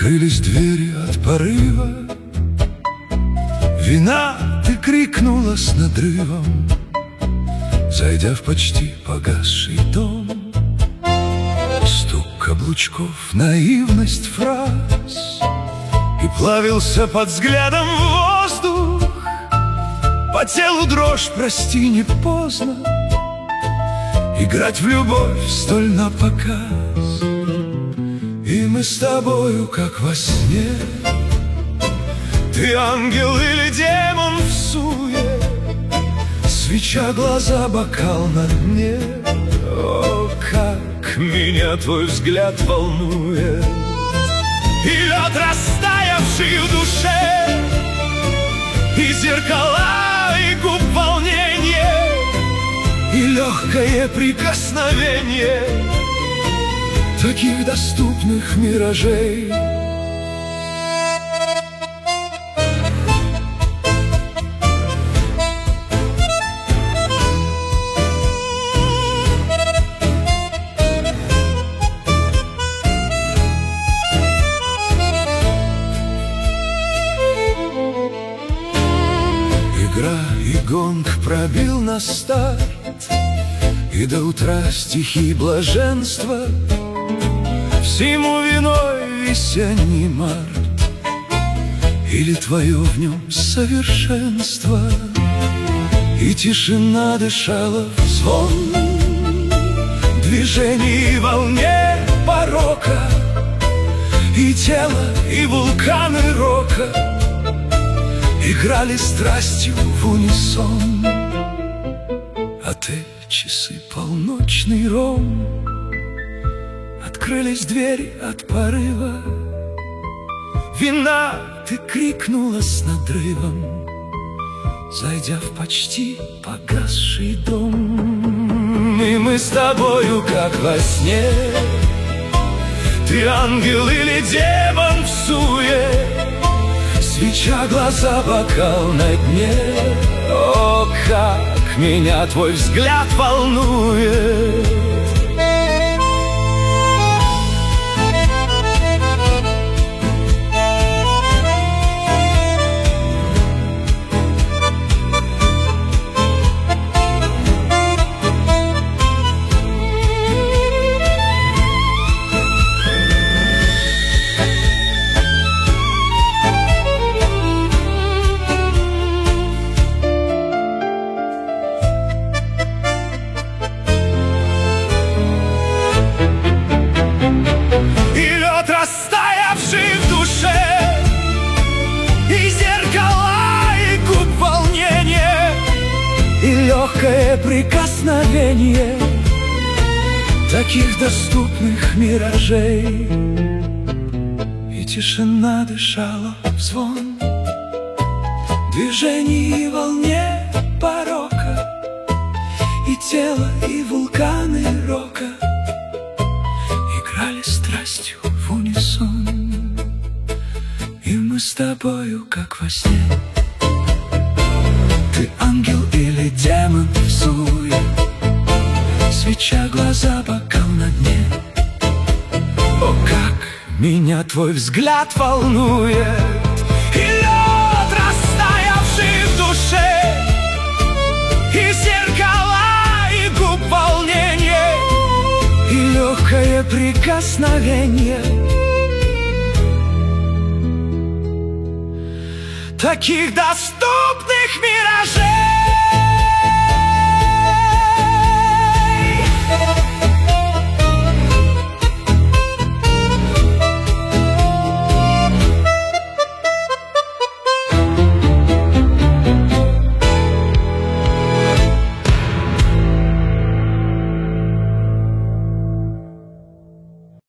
Открылись двери от порыва, вина ты крикнула с надрывом, зайдя в почти погасший дом. Стук каблучков, наивность фраз, и плавился под взглядом воздух. По телу дрожь, прости, не поздно играть в любовь столь напоказ. И мы с тобою, как во сне, ты ангел или демон в суе, свеча, глаза, бокал на дне. О, как меня твой взгляд волнует, и лед, растаявший в душе, и зеркала, и губ волнение, и легкое прикосновение таких доступных миражей. Игра и гонг пробил на старт, и до утра стихи блаженства. Всему виной весенний март, или твое в нем совершенство. И тишина дышала в звон движений, волне порока, и тело, и вулканы рока играли страстью в унисон. А ты, часы, полночный ром, открылись двери от порыва, вина ты крикнула с надрывом, зайдя в почти погасший дом. И мы с тобою, как во сне, ты ангел или демон в суе, свеча, глаза, бокал на дне. О, как меня твой взгляд волнует. Растаявший в душе, и зеркала, и губ волнение, и легкое прикосновение таких доступных миражей. И тишина дышала в звон движений, и волне порока, и тело, и вулканы рока играли страстью в унисон. И мы с тобою, как во сне, ты ангел или демон в суе, свеча, глаза, бокал на дне. О, как меня твой взгляд волнует, и лед, растаявший в душе, и зеркала, и губ волнение, и легкое прикосновение таких доступных миражей.